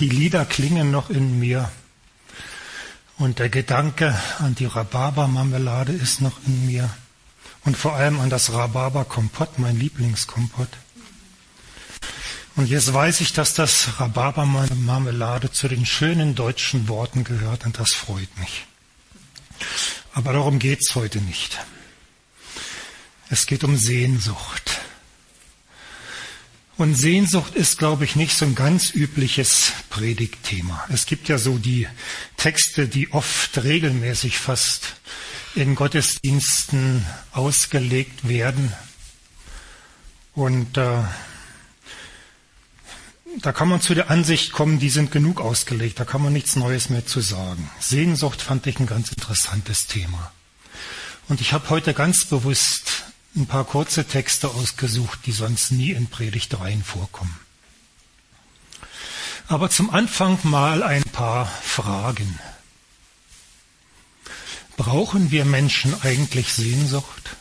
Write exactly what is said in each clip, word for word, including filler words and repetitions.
die Lieder klingen noch in mir. Und der Gedanke an die Rhabarbermarmelade ist noch in mir. Und vor allem an das Rhabarberkompott, mein Lieblingskompott. Und jetzt weiß ich, dass das Rhabarbermarmelade zu den schönen deutschen Worten gehört und das freut mich. Aber darum geht's heute nicht. Es geht um Sehnsucht. Und Sehnsucht ist, glaube ich, nicht so ein ganz übliches Predigtthema. Es gibt ja so die Texte, die oft regelmäßig fast in Gottesdiensten ausgelegt werden. Und äh, da kann man zu der Ansicht kommen, die sind genug ausgelegt, da kann man nichts Neues mehr zu sagen. Sehnsucht fand ich ein ganz interessantes Thema. Und ich habe heute ganz bewusst ein paar kurze Texte ausgesucht, die sonst nie in Predigtreihen vorkommen. Aber zum Anfang mal ein paar Fragen. Brauchen wir Menschen eigentlich Sehnsucht?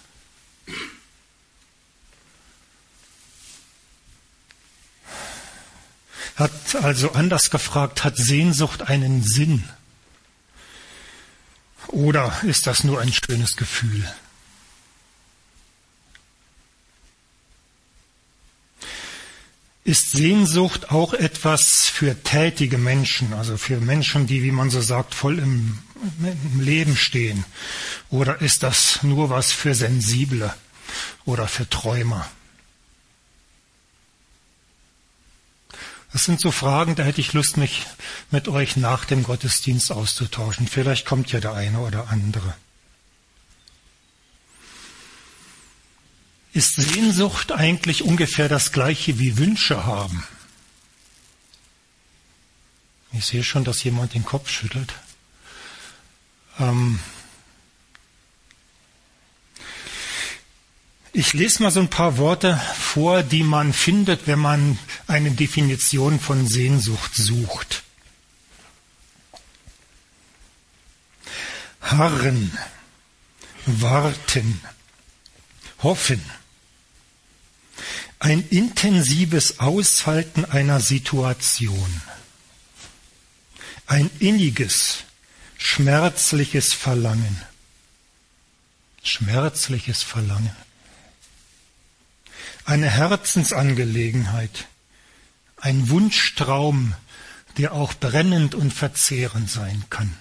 Hat also anders gefragt, hat Sehnsucht einen Sinn? Oder ist das nur ein schönes Gefühl? Ist Sehnsucht auch etwas für tätige Menschen, also für Menschen, die, wie man so sagt, voll im, im Leben stehen? Oder ist das nur was für Sensible oder für Träumer? Das sind so Fragen, da hätte ich Lust, mich mit euch nach dem Gottesdienst auszutauschen. Vielleicht kommt ja der eine oder andere. Ist Sehnsucht eigentlich ungefähr das Gleiche wie Wünsche haben? Ich sehe schon, dass jemand den Kopf schüttelt. Ähm ich lese mal so ein paar Worte vor, die man findet, wenn man eine Definition von Sehnsucht sucht. Harren, warten, hoffen. Ein intensives Aushalten einer Situation. Ein inniges, schmerzliches Verlangen. Schmerzliches Verlangen. Eine Herzensangelegenheit. Ein Wunschtraum, der auch brennend und verzehrend sein kann.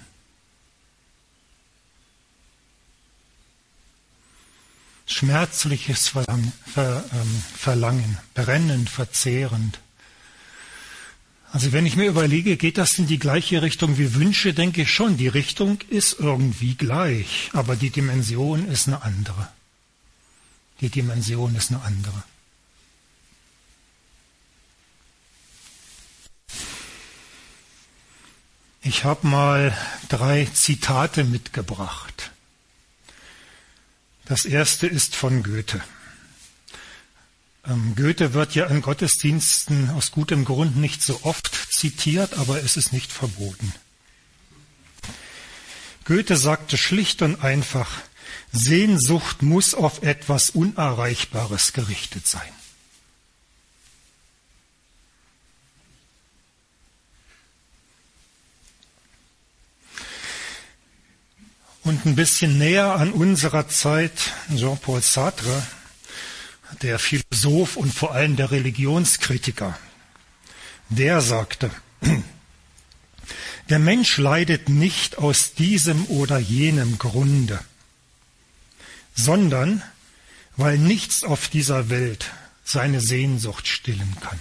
Schmerzliches Verlangen, Ver, ähm, Verlangen, brennend, verzehrend. Also wenn ich mir überlege, geht das in die gleiche Richtung wie Wünsche, denke ich schon, die Richtung ist irgendwie gleich, aber die Dimension ist eine andere. Die Dimension ist eine andere. Ich habe mal drei Zitate mitgebracht. Das erste ist von Goethe. Ähm, Goethe wird ja in Gottesdiensten aus gutem Grund nicht so oft zitiert, aber es ist nicht verboten. Goethe sagte schlicht und einfach, Sehnsucht muss auf etwas Unerreichbares gerichtet sein. Und ein bisschen näher an unserer Zeit, Jean-Paul Sartre, der Philosoph und vor allem der Religionskritiker, der sagte, der Mensch leidet nicht aus diesem oder jenem Grunde, sondern weil nichts auf dieser Welt seine Sehnsucht stillen kann.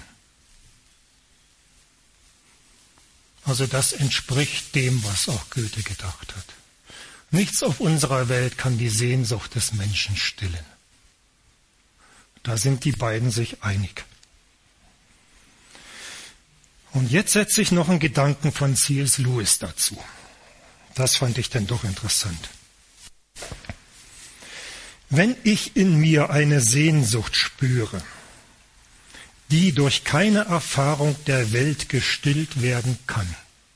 Also das entspricht dem, was auch Goethe gedacht hat. Nichts auf unserer Welt kann die Sehnsucht des Menschen stillen. Da sind die beiden sich einig. Und jetzt setze ich noch einen Gedanken von C S Lewis dazu. Das fand ich dann doch interessant. Wenn ich in mir eine Sehnsucht spüre, die durch keine Erfahrung der Welt gestillt werden kann,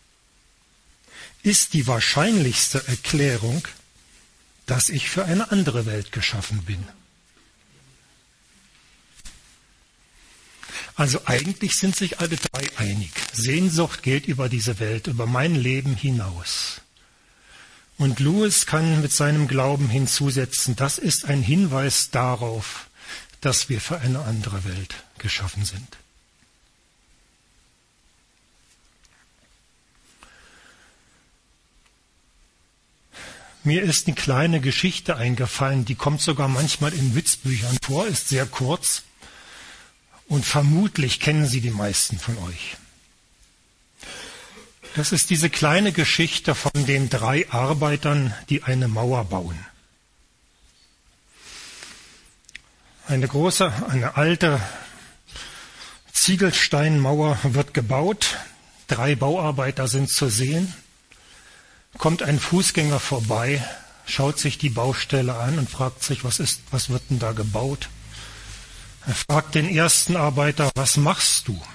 ist die wahrscheinlichste Erklärung, dass ich für eine andere Welt geschaffen bin. Also eigentlich sind sich alle drei einig. Sehnsucht geht über diese Welt, über mein Leben hinaus. Und Lewis kann mit seinem Glauben hinzusetzen, das ist ein Hinweis darauf, dass wir für eine andere Welt geschaffen sind. Mir ist eine kleine Geschichte eingefallen, die kommt sogar manchmal in Witzbüchern vor, ist sehr kurz und vermutlich kennen sie die meisten von euch. Das ist diese kleine Geschichte von den drei Arbeitern, die eine Mauer bauen. Eine große, eine alte Ziegelsteinmauer wird gebaut, drei Bauarbeiter sind zu sehen. Kommt ein Fußgänger vorbei, schaut sich die Baustelle an und fragt sich, was ist, was wird denn da gebaut? Er fragt den ersten Arbeiter, was machst du?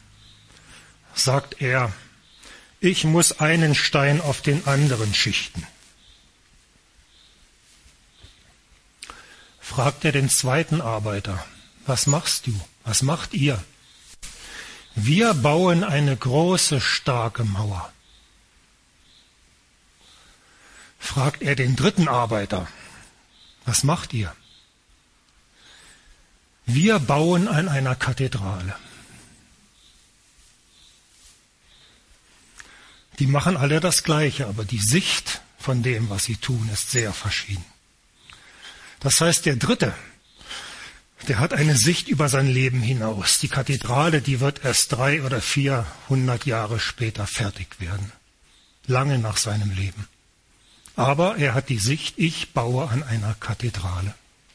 Sagt er, ich muss einen Stein auf den anderen schichten. Fragt er den zweiten Arbeiter, was machst du? Was macht ihr? Wir bauen eine große, starke Mauer. Fragt er den dritten Arbeiter, was macht ihr? Wir bauen an einer Kathedrale. Die machen alle das Gleiche, aber die Sicht von dem, was sie tun, ist sehr verschieden. Das heißt, der Dritte, der hat eine Sicht über sein Leben hinaus. Die Kathedrale, die wird erst drei oder vierhundert Jahre später fertig werden. Lange nach seinem Leben. Aber er hat die Sicht, ich baue an einer Kathedrale.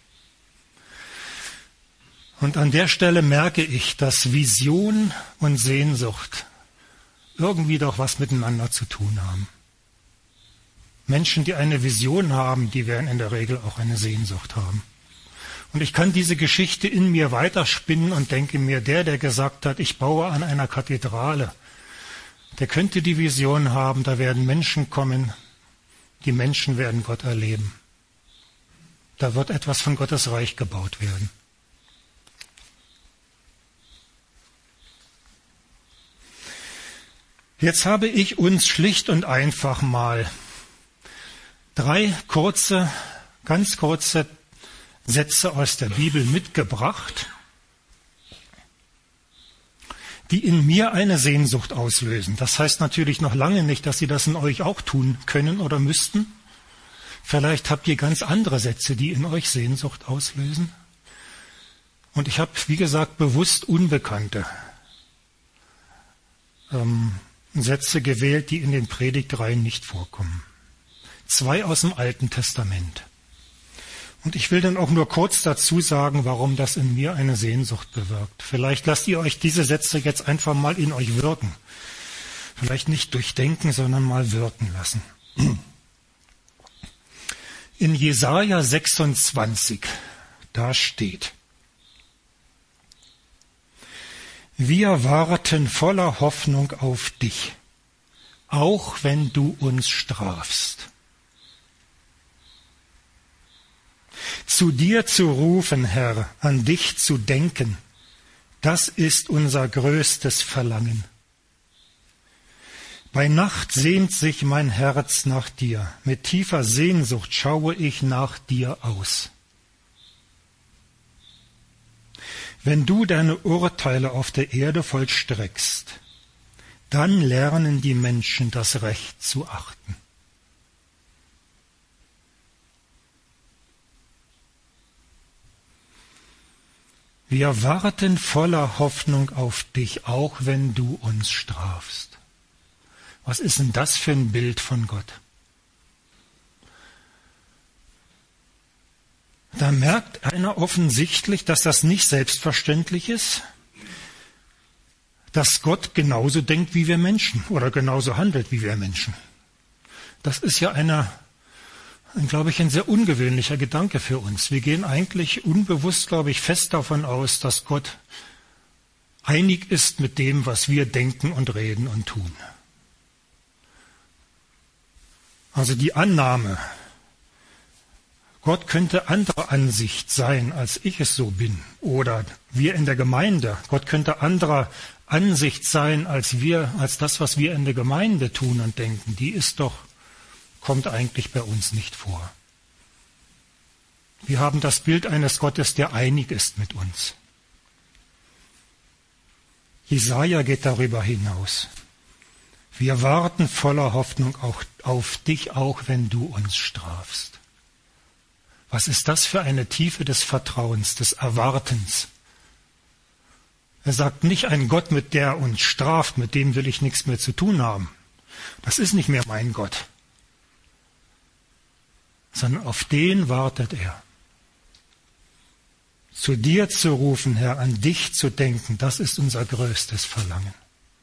Und an der Stelle merke ich, dass Vision und Sehnsucht irgendwie doch was miteinander zu tun haben. Menschen, die eine Vision haben, die werden in der Regel auch eine Sehnsucht haben. Und ich kann diese Geschichte in mir weiterspinnen und denke mir, der, der gesagt hat, ich baue an einer Kathedrale, der könnte die Vision haben, da werden Menschen kommen, die Menschen werden Gott erleben. Da wird etwas von Gottes Reich gebaut werden. Jetzt habe ich uns schlicht und einfach mal drei kurze, ganz kurze Sätze aus der Bibel mitgebracht, die in mir eine Sehnsucht auslösen. Das heißt natürlich noch lange nicht, dass Sie das in euch auch tun können oder müssten. Vielleicht habt ihr ganz andere Sätze, die in euch Sehnsucht auslösen. Und ich habe, wie gesagt, bewusst unbekannte ähm, Sätze gewählt, die in den Predigtreihen nicht vorkommen. Zwei aus dem Alten Testament. Und ich will dann auch nur kurz dazu sagen, warum das in mir eine Sehnsucht bewirkt. Vielleicht lasst ihr euch diese Sätze jetzt einfach mal in euch wirken. Vielleicht nicht durchdenken, sondern mal wirken lassen. In Jesaja sechsundzwanzig, da steht: Wir warten voller Hoffnung auf dich, auch wenn du uns strafst. Zu dir zu rufen, Herr, an dich zu denken, das ist unser größtes Verlangen. Bei Nacht sehnt sich mein Herz nach dir, mit tiefer Sehnsucht schaue ich nach dir aus. Wenn du deine Urteile auf der Erde vollstreckst, dann lernen die Menschen das Recht zu achten. Wir warten voller Hoffnung auf dich, auch wenn du uns strafst. Was ist denn das für ein Bild von Gott? Da merkt einer offensichtlich, dass das nicht selbstverständlich ist, dass Gott genauso denkt wie wir Menschen oder genauso handelt wie wir Menschen. Das ist ja eine, glaube ich, ein sehr ungewöhnlicher Gedanke für uns. Wir gehen eigentlich unbewusst, glaube ich, fest davon aus, dass Gott einig ist mit dem, was wir denken und reden und tun. Also die Annahme, Gott könnte anderer Ansicht sein, als ich es so bin. Oder wir in der Gemeinde. Gott könnte anderer Ansicht sein, als wir, als das, was wir in der Gemeinde tun und denken. Die ist doch, kommt eigentlich bei uns nicht vor. Wir haben das Bild eines Gottes, der einig ist mit uns. Jesaja geht darüber hinaus. Wir warten voller Hoffnung auch auf dich, auch wenn du uns strafst. Was ist das für eine Tiefe des Vertrauens, des Erwartens? Er sagt nicht, ein Gott, mit der uns straft, mit dem will ich nichts mehr zu tun haben. Das ist nicht mehr mein Gott. Sondern auf den wartet er. Zu dir zu rufen, Herr, an dich zu denken, das ist unser größtes Verlangen.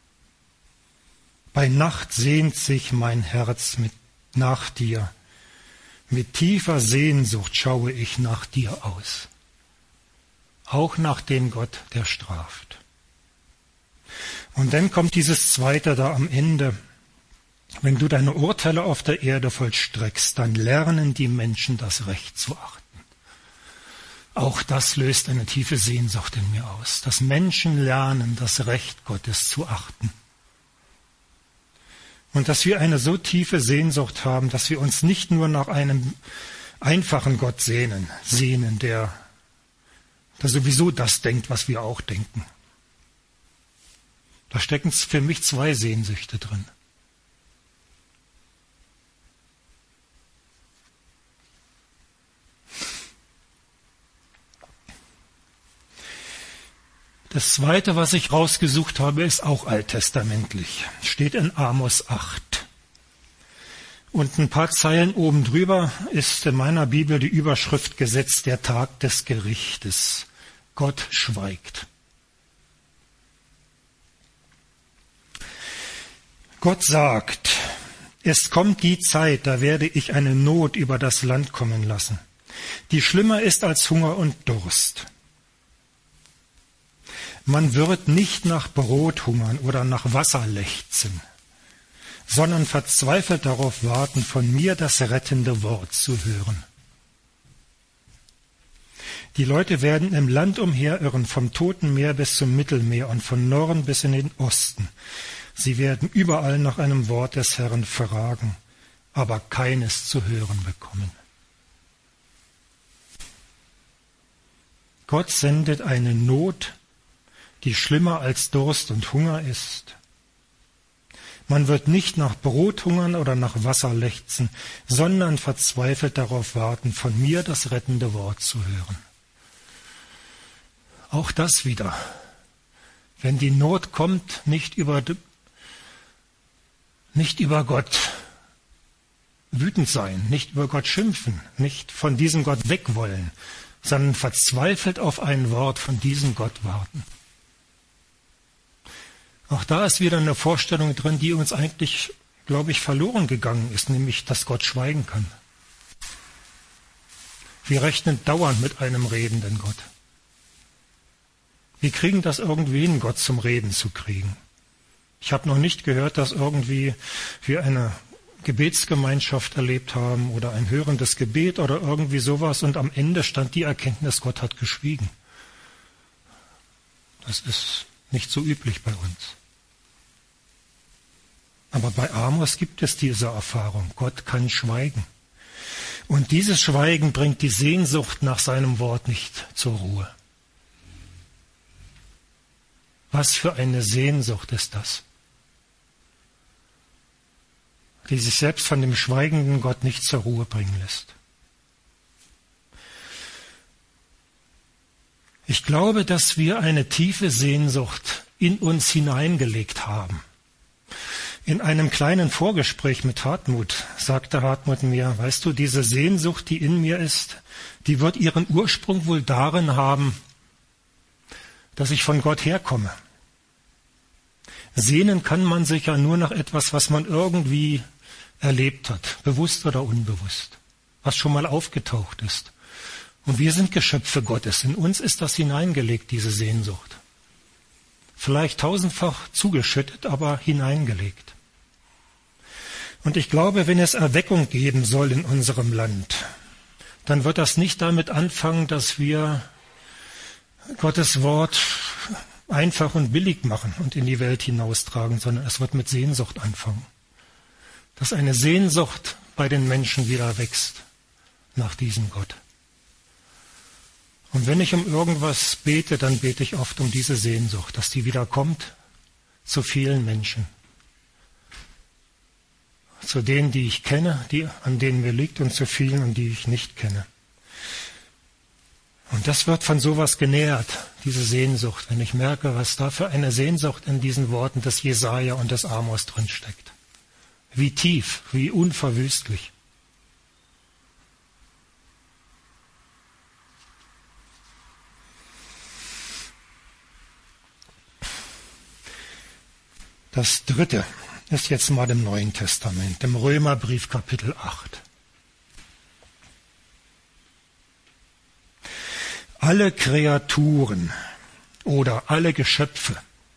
Bei Nacht sehnt sich mein Herz mit, nach dir. Mit tiefer Sehnsucht schaue ich nach dir aus. Auch nach dem Gott, der straft. Und dann kommt dieses Zweite da am Ende. Wenn du deine Urteile auf der Erde vollstreckst, dann lernen die Menschen das Recht zu achten. Auch das löst eine tiefe Sehnsucht in mir aus, dass Menschen lernen, das Recht Gottes zu achten. Und dass wir eine so tiefe Sehnsucht haben, dass wir uns nicht nur nach einem einfachen Gott sehnen, sehnen, der, der sowieso das denkt, was wir auch denken. Da stecken für mich zwei Sehnsüchte drin. Das Zweite, was ich rausgesucht habe, ist auch alttestamentlich. Steht in Amos acht. Und ein paar Zeilen oben drüber ist in meiner Bibel die Überschrift gesetzt, der Tag des Gerichtes. Gott schweigt. Gott sagt, es kommt die Zeit, da werde ich eine Not über das Land kommen lassen, die schlimmer ist als Hunger und Durst. Man wird nicht nach Brot hungern oder nach Wasser lechzen, sondern verzweifelt darauf warten, von mir das rettende Wort zu hören. Die Leute werden im Land umherirren, vom Toten Meer bis zum Mittelmeer und von Norden bis in den Osten. Sie werden überall nach einem Wort des Herrn fragen, aber keines zu hören bekommen. Gott sendet eine Not, die schlimmer als Durst und Hunger ist. Man wird nicht nach Brot hungern oder nach Wasser lechzen, sondern verzweifelt darauf warten, von mir das rettende Wort zu hören. Auch das wieder. Wenn die Not kommt, nicht über, nicht über Gott wütend sein, nicht über Gott schimpfen, nicht von diesem Gott weg wollen, sondern verzweifelt auf ein Wort von diesem Gott warten. Auch da ist wieder eine Vorstellung drin, die uns eigentlich, glaube ich, verloren gegangen ist, nämlich, dass Gott schweigen kann. Wir rechnen dauernd mit einem redenden Gott. Wir kriegen das irgendwie hin, Gott zum Reden zu kriegen. Ich habe noch nicht gehört, dass irgendwie wir eine Gebetsgemeinschaft erlebt haben oder ein hörendes Gebet oder irgendwie sowas und am Ende stand die Erkenntnis, Gott hat geschwiegen. Das ist nicht so üblich bei uns. Aber bei Amos gibt es diese Erfahrung. Gott kann schweigen. Und dieses Schweigen bringt die Sehnsucht nach seinem Wort nicht zur Ruhe. Was für eine Sehnsucht ist das, die sich selbst von dem schweigenden Gott nicht zur Ruhe bringen lässt. Ich glaube, dass wir eine tiefe Sehnsucht in uns hineingelegt haben. In einem kleinen Vorgespräch mit Hartmut sagte Hartmut mir, weißt du, diese Sehnsucht, die in mir ist, die wird ihren Ursprung wohl darin haben, dass ich von Gott herkomme. Sehnen kann man sich ja nur nach etwas, was man irgendwie erlebt hat, bewusst oder unbewusst, was schon mal aufgetaucht ist. Und wir sind Geschöpfe Gottes. In uns ist das hineingelegt, diese Sehnsucht. Vielleicht tausendfach zugeschüttet, aber hineingelegt. Und ich glaube, wenn es Erweckung geben soll in unserem Land, dann wird das nicht damit anfangen, dass wir Gottes Wort einfach und billig machen und in die Welt hinaustragen, sondern es wird mit Sehnsucht anfangen. Dass eine Sehnsucht bei den Menschen wieder wächst nach diesem Gott. Und wenn ich um irgendwas bete, dann bete ich oft um diese Sehnsucht, dass die wieder kommt zu vielen Menschen. Zu denen, die ich kenne, die, an denen mir liegt, und zu vielen, und die ich nicht kenne. Und das wird von sowas genährt, diese Sehnsucht, wenn ich merke, was da für eine Sehnsucht in diesen Worten des Jesaja und des Amos drin steckt. Wie tief, wie unverwüstlich. Das dritte ist jetzt mal im Neuen Testament, im Römerbrief Kapitel acht. Alle Kreaturen oder alle Geschöpfe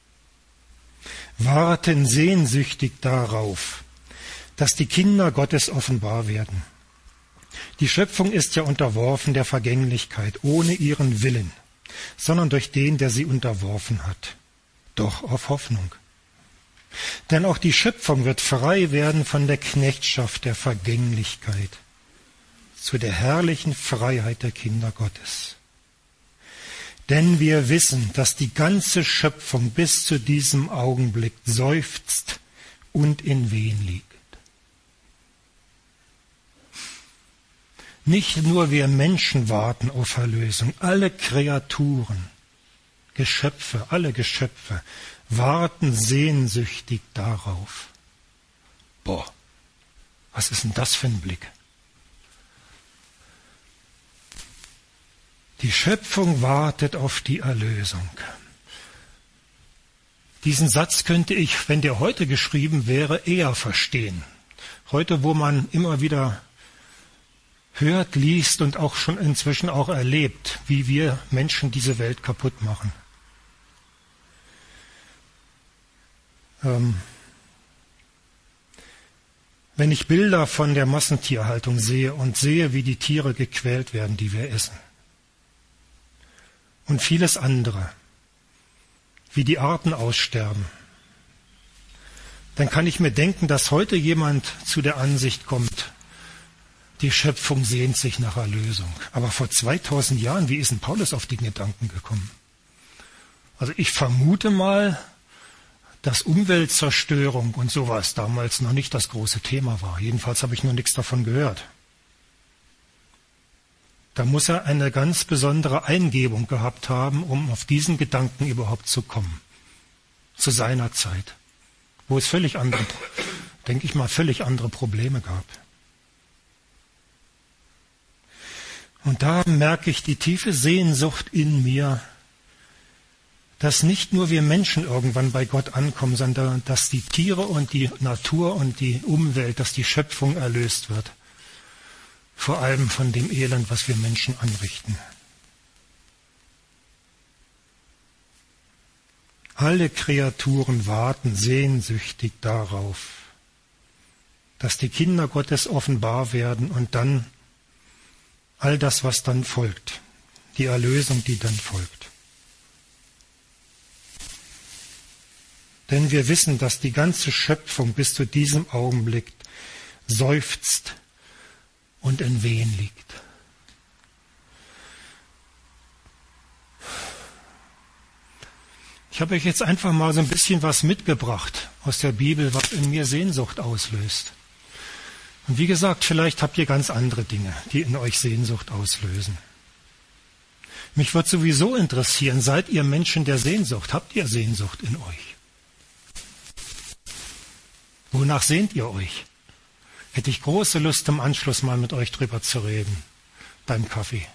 warten sehnsüchtig darauf, dass die Kinder Gottes offenbar werden. Die Schöpfung ist ja unterworfen der Vergänglichkeit, ohne ihren Willen, sondern durch den, der sie unterworfen hat. Doch auf Hoffnung. Denn auch die Schöpfung wird frei werden von der Knechtschaft der Vergänglichkeit zu der herrlichen Freiheit der Kinder Gottes. Denn wir wissen, dass die ganze Schöpfung bis zu diesem Augenblick seufzt und in Wehen liegt. Nicht nur wir Menschen warten auf Erlösung, alle Kreaturen, Geschöpfe, alle Geschöpfe warten sehnsüchtig darauf. Boah, was ist denn das für ein Blick? Die Schöpfung wartet auf die Erlösung. Diesen Satz könnte ich, wenn der heute geschrieben wäre, eher verstehen. Heute, wo man immer wieder hört, liest und auch schon inzwischen auch erlebt, wie wir Menschen diese Welt kaputt machen. Ähm, wenn ich Bilder von der Massentierhaltung sehe und sehe, wie die Tiere gequält werden, die wir essen, und vieles andere, wie die Arten aussterben, dann kann ich mir denken, dass heute jemand zu der Ansicht kommt, die Schöpfung sehnt sich nach Erlösung. Aber vor zweitausend Jahren, wie ist denn Paulus auf die Gedanken gekommen? Also ich vermute mal, dass Umweltzerstörung und sowas damals noch nicht das große Thema war. Jedenfalls habe ich noch nichts davon gehört. Da muss er eine ganz besondere Eingebung gehabt haben, um auf diesen Gedanken überhaupt zu kommen. Zu seiner Zeit, wo es völlig andere, denke ich mal, völlig andere Probleme gab. Und da merke ich die tiefe Sehnsucht in mir, dass nicht nur wir Menschen irgendwann bei Gott ankommen, sondern dass die Tiere und die Natur und die Umwelt, dass die Schöpfung erlöst wird. Vor allem von dem Elend, was wir Menschen anrichten. Alle Kreaturen warten sehnsüchtig darauf, dass die Kinder Gottes offenbar werden und dann all das, was dann folgt, die Erlösung, die dann folgt. Denn wir wissen, dass die ganze Schöpfung bis zu diesem Augenblick seufzt und in Wehen liegt. Ich habe euch jetzt einfach mal so ein bisschen was mitgebracht aus der Bibel, was in mir Sehnsucht auslöst. Und wie gesagt, vielleicht habt ihr ganz andere Dinge, die in euch Sehnsucht auslösen. Mich würde sowieso interessieren, seid ihr Menschen der Sehnsucht? Habt ihr Sehnsucht in euch? Wonach sehnt ihr euch? Hätte ich große Lust, im Anschluss mal mit euch drüber zu reden. Beim Kaffee.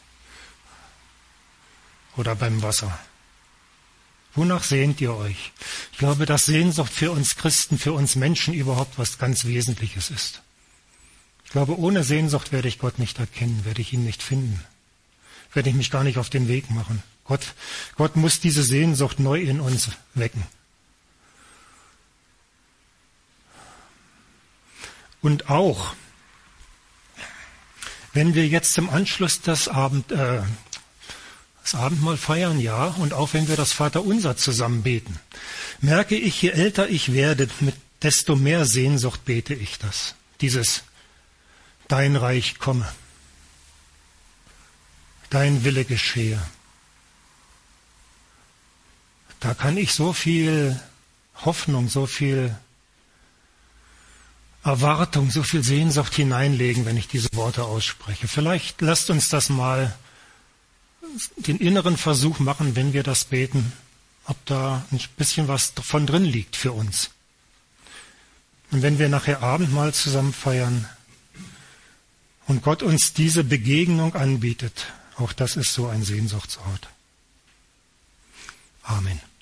Oder beim Wasser. Wonach sehnt ihr euch? Ich glaube, dass Sehnsucht für uns Christen, für uns Menschen überhaupt was ganz Wesentliches ist. Ich glaube, ohne Sehnsucht werde ich Gott nicht erkennen, werde ich ihn nicht finden. Werde ich mich gar nicht auf den Weg machen. Gott, Gott muss diese Sehnsucht neu in uns wecken. Und auch, Wenn wir jetzt im Anschluss das, Abend, äh, das Abendmahl feiern, ja, und auch wenn wir das Vaterunser zusammen beten, merke ich, je älter ich werde, mit desto mehr Sehnsucht bete ich das. Dieses Dein Reich komme, dein Wille geschehe. Da kann ich so viel Hoffnung, so viel Erwartung, so viel Sehnsucht hineinlegen, wenn ich diese Worte ausspreche. Vielleicht lasst uns das mal den inneren Versuch machen, wenn wir das beten, ob da ein bisschen was von drin liegt für uns. Und wenn wir nachher Abendmahl zusammen feiern und Gott uns diese Begegnung anbietet, auch das ist so ein Sehnsuchtsort. Amen.